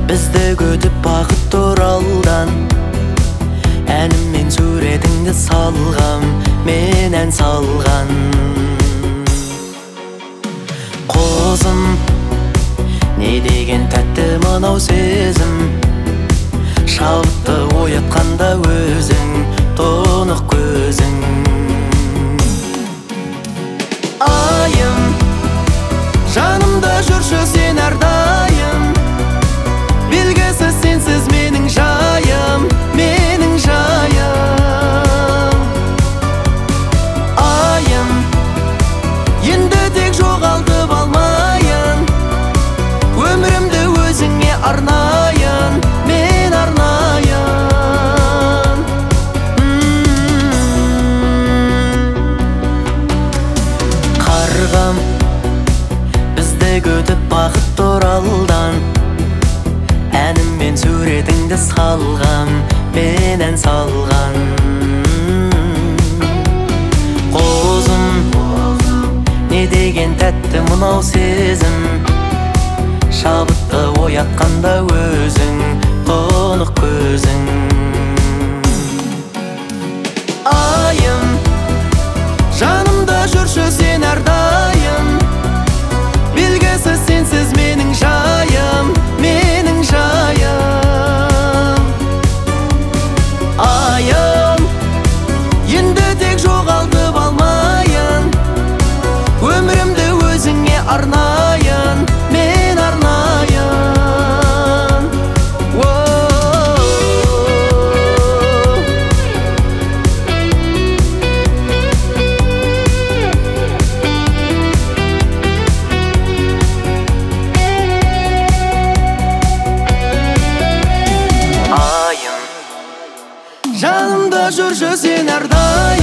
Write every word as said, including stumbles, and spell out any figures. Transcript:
Бізді күтіп бақыт туралдан, әніммен суретіңді салғам, мен ән салған. Қозым, не деген тәтті мынау сезім, шабытты оятқанда өзің, тұнық көзің. Айым, жанымда жүрші сен әрдайым, белгісіз сенсіз менің жайым, менің жайым. Айым, енді тек жоғалтып алмайын, өмірімді өзіңе арнайын, мен арнайын. Қарғам, бізді күтіп бақыт туралдан, әніммен суретіңді салғам, мен ән салған. Қозым, не деген тәтті мынау сезім, шабытты оятқанда өзің, тұнық көзің. Айым, жанымда жүрші сен әрдайым, белгісіз сенсіз менің жайым, менің жайым. Айым, енді тек жоғалтып алмайын, өмірімді өзіңе арнайын, мен арнайын. Айым, жанымда жүрші сен әрдайым,